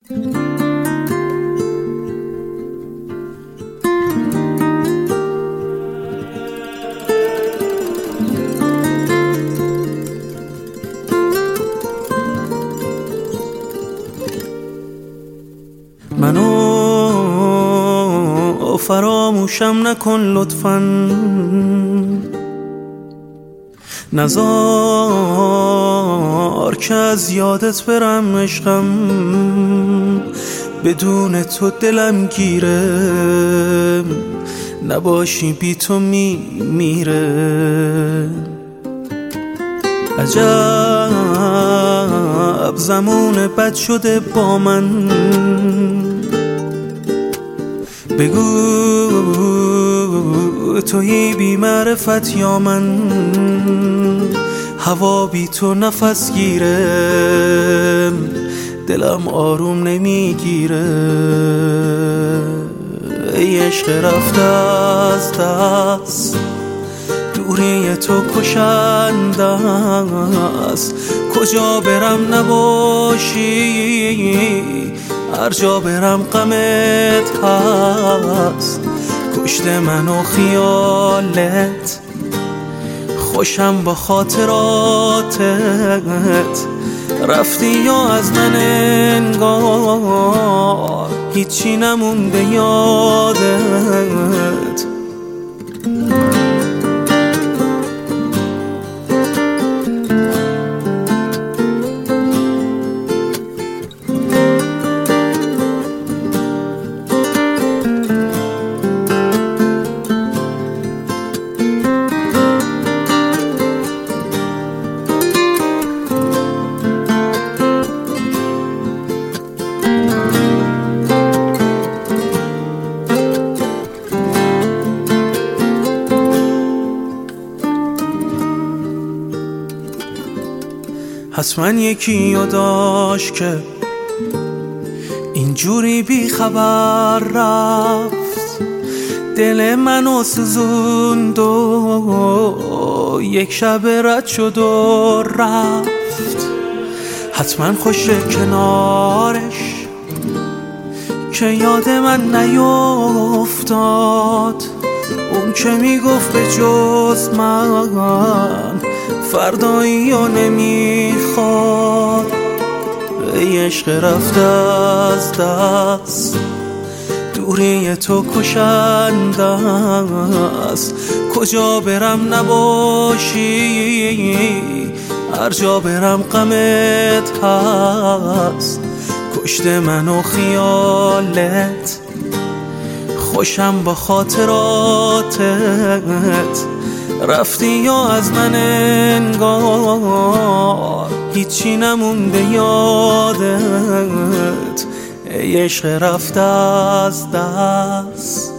منو فراموشم نکن لطفاً، نزار که از یادت برم عشقم، بدون تو دلم گیره، نباشی بی تو میره. عجب زمان بد شده با من، بگو تویی بی معرفت یا من، هوا بی تو نفس گیره، دلم آروم نمیگیره. ای عشق رفته از دست، دوری تو کشنده است، کجا برم نباشی، هر جا برم غمت هست. کشته منو خیالت، خوشم با خاطراتت، رفتی یا از من انگار هیچی نمونده یادت. حتما یکی رو داشت که اینجوری بی خبر رفت، دل منو سوزوند و یک شب رد شد و رفت. حتما خوشه کنارش که یاد من نیفتاد، اون که میگفت به جز من فردایی رو نمیخواد. ای عشق رفته از دست، دوری تو کشنده است، کجا برم نباشی، هر جا برم غمت هست. کشته منو خیالت، خوشم با خاطراتت، رفتی یا از من انگار هیچی نمونده یادت. ای عشق رفته از دست.